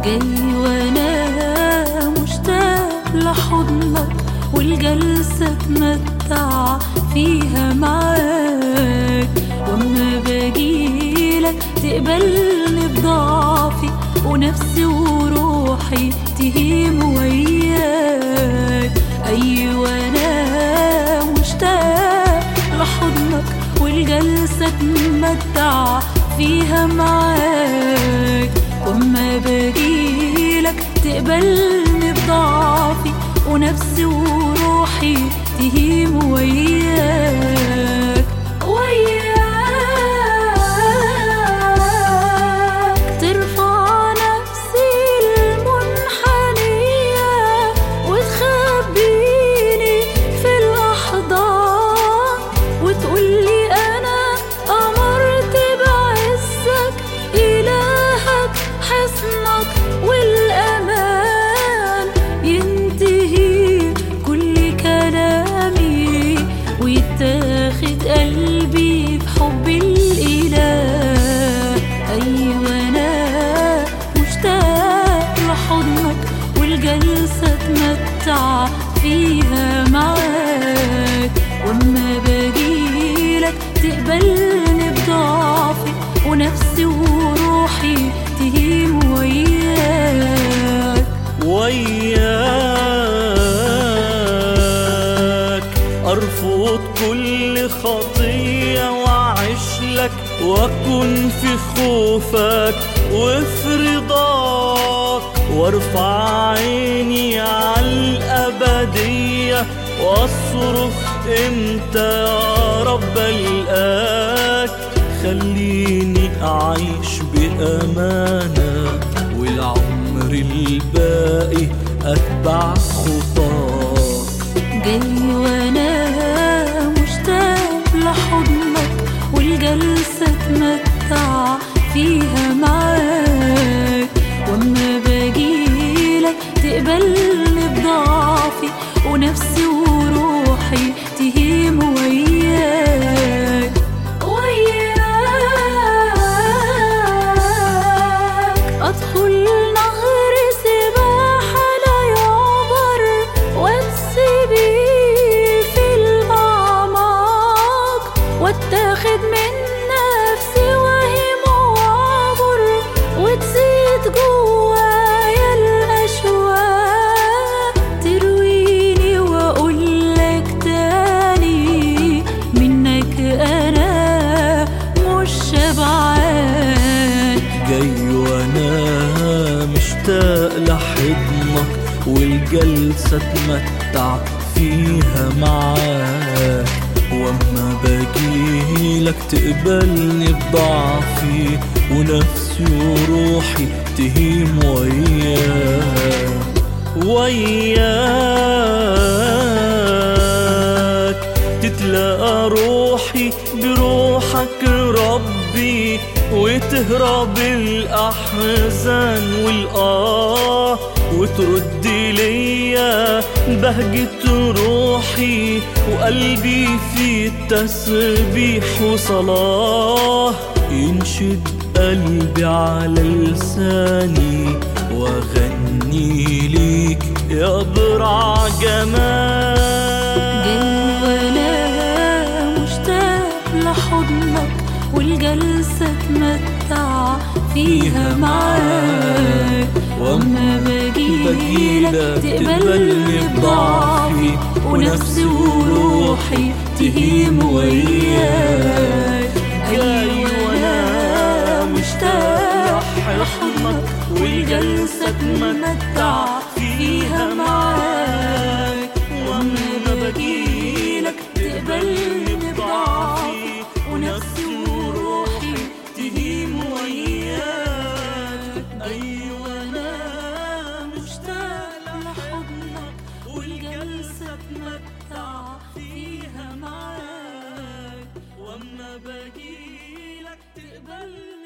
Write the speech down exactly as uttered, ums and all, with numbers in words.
جاي وانا مشتاق لحضنك والجلسة اتمتع فيها معاك، واما باجيلك تقبلني بضعفي ونفسي وروحي تهيم وياك. ايوه انا مشتاق لحضنك والجلسة اتمتع فيها معاك، واما باجيلك تقبلني بضعفي ونفسي وروحي تهيم وياك. وياك ترفع نفسي المنحنية وتخبيني في الأحضان وتقولي أنا أمرت بعزك إلهك حصنك والأمان. ينتهي كل كلامي ويتاخد قلبي بحب الإله. أيوة أنا مشتاق لحضنك والجلسة اتمتع فيها معاك، واما باجيلك تقبلني بضعفي ونفسي وروحي تهيم وياك. وياك أرفض كل خطية وأعيش لك وأكون في خوفك وفي رضاك، وارفع عيني على الأبدية وأصرخ إمتى يا رب ألقاك. خليني أعيش بأمانة والعمر الباقي أتبع خطاك. جاي وانا مشتاق لحضنك والجلسة اتمتع فيها معاك، واما باجيلك تقبلني بضعفي ونفسي وروحي تهيم وياك. وياك ادخل نهر سباحة لا يعبر واتسبي في الأعماق واتاخد من نفسي وهم وعبر وتزيد جوايا الأشواق. ترويني وأقولك تاني منك أنا مش شبعان. جاي وانا مشتاق لحضنك والجلسة اتمتع فيها معاك، واما باجيلك تقبلني بضعفي ونفسي وروحي تهيم وياك. وياك تتلاقى روحي بروحك ربي وتهرب الأحزان والآه، وترد ليا بهجة روحي وقلبي في التسبيح وصلاة. ينشد قلبي على لساني واغني ليك يا برع جمال. جاي وانا مشتاق لحضنك والجلسة اتمتع فيها معاك، واما باجيلك تقبلني بضعفي ونفسي وروحي تهيم وياك. أيوة أنا مشتاق لحضنك والجلسة اتمتع فيها معاك، واما باجيلك تقبلني بضعفي ونفسي وروحي تهيم وياك. أيوة أنا مشتاق لحضنك والجلسة اتمتع فيها معاك، واما باجيلك تقبلني